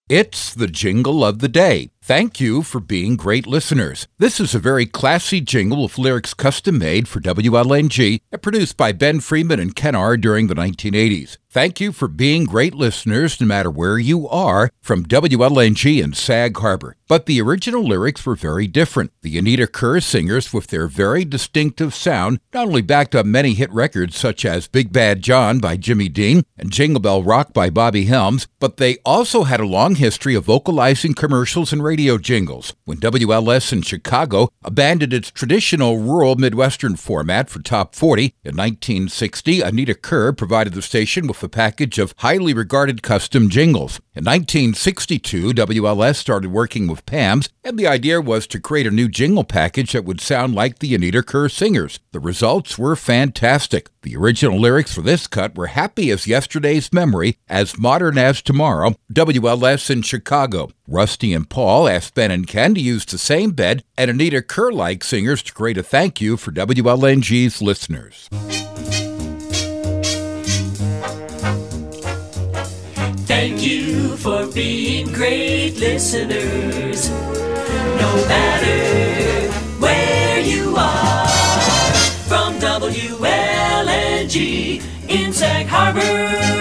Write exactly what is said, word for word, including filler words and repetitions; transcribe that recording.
It's the jingle of the day. Thank you for being great listeners. This is a very classy jingle with lyrics custom made for W L N G and produced by Ben Freeman and Ken R. during the nineteen eighties. Thank you for being great listeners no matter where you are from W L N G and Sag Harbor. But the original lyrics were very different. The Anita Kerr singers, with their very distinctive sound, not only backed up many hit records such as Big Bad John by Jimmy Dean and Jingle Bell Rock by Bobby Helms, but they also had a long history of vocalizing commercials and radio jingles. When W L S in Chicago abandoned its traditional rural Midwestern format for Top forty in nineteen sixty, Anita Kerr provided the station with a package of highly regarded custom jingles. In nineteen sixty-two, W L S started working with Pam's, and the idea was to create a new jingle package that would sound like the Anita Kerr singers. The results were fantastic. The original lyrics for this cut were happy as yesterday's memory, as modern as tomorrow, W L S in Chicago. Rusty and Paul asked Ben and Ken to use the same bed and Anita Kerr-like singers to create a thank you for W L N G's listeners. Thank you for being great listeners, no matter where you are, from W L N G in Sag Harbor.